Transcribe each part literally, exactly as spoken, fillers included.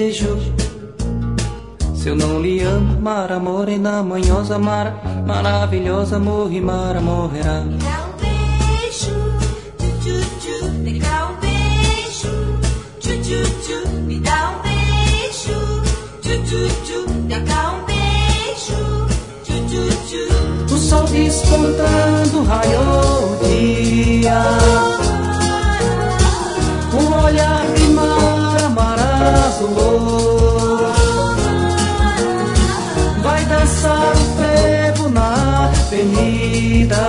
beijo. Se eu não lhe amo, Mara morena, manhosa, Mara, maravilhosa, morre, Mara morrerá. Me dá um beijo, tchu, tchu, tchu, me dá um beijo, tchu, tchu, tchu, me dá um beijo, tchu, tchu, tchu, me dá um beijo, tchu, tchu, tchu. O sol despontando, raiou o dia. Um olhar de Mara, Mara azulou. Vai dançar o frevo na avenida.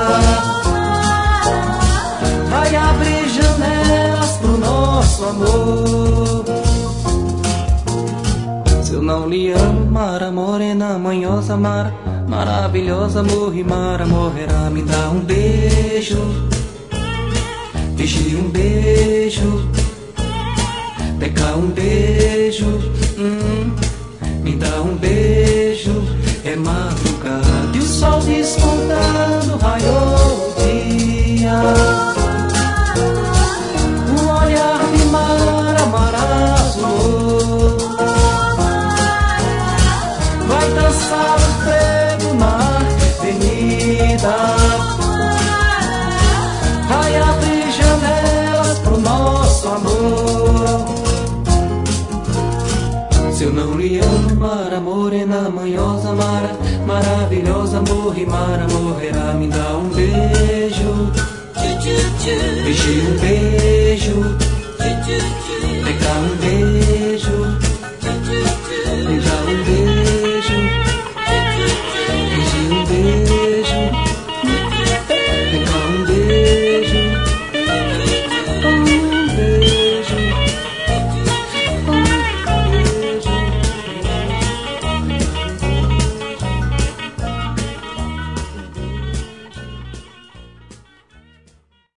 Vai abrir janelas pro nosso amor. Se eu não lhe amo, Mara morena, manhosa, Mara, maravilhosa, morre, Mara morrerá. Me dá um beijo, vigie um beijo, vem cá um beijo, hum, me dá um beijo. É madrugada e o sol despontando, raiou o dia. Um olhar de Mara, Mara azulou. Vai dançar o frevo na avenida. Vai abrir janelas pro nosso amor. Se eu não lhe amo, Mara morena, manhosa, Mara, maravilhosa, morre, Mara morrerá. Me dá um beijo, Tchu, tchu, tchu, vigie um beijo, tchu, tchu, tchu.